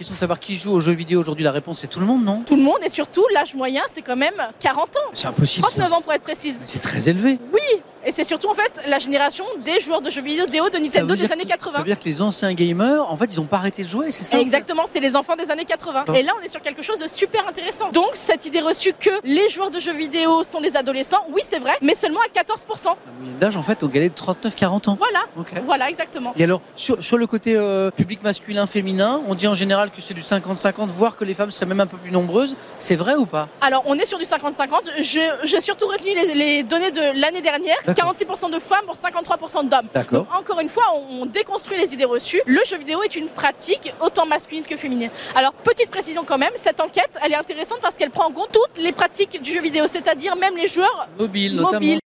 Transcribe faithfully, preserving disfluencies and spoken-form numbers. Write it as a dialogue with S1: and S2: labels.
S1: Question de savoir qui joue aux jeux vidéo aujourd'hui, la réponse c'est tout le monde, non?
S2: Tout le monde, et surtout l'âge moyen c'est quand même quarante ans.
S1: C'est impossible.
S2: trente-neuf ans pour être précise.
S1: C'est très élevé.
S2: Oui, et c'est surtout en fait la génération des joueurs de jeux vidéo D O de Nintendo des années quatre-vingts.
S1: Ça veut dire que les anciens gamers, en fait, ils ont pas arrêté de jouer, c'est ça?
S2: Exactement, c'est les enfants des années quatre-vingts.
S1: Bon.
S2: Et là, on est sur quelque chose de super intéressant. Donc, cette idée reçue que les joueurs de jeux vidéo sont des adolescents, oui, c'est vrai, mais seulement à quatorze pour cent.
S1: La moyenne d'âge, en fait, donc elle est de trente-neuf à quarante ans.
S2: Voilà,
S1: Okay.
S2: voilà, exactement.
S1: Et alors, sur, sur le côté euh, public masculin, féminin, on dit en général que c'est du cinquante cinquante, voire que les femmes seraient même un peu plus nombreuses. C'est vrai ou pas?
S2: Alors, on est sur du cinquante cinquante. Je, j'ai surtout retenu les, les données de l'année dernière.
S1: D'accord.
S2: quarante-six pour cent de femmes pour cinquante-trois pour cent d'hommes.
S1: D'accord.
S2: Donc, encore une fois, on, on déconstruit les idées reçues. Le jeu vidéo est une pratique autant masculine que féminine. Alors, petite précision quand même, cette enquête, elle est intéressante parce qu'elle prend en compte toutes les pratiques du jeu vidéo, c'est-à-dire même les joueurs
S1: Mobile, notamment.
S2: mobiles.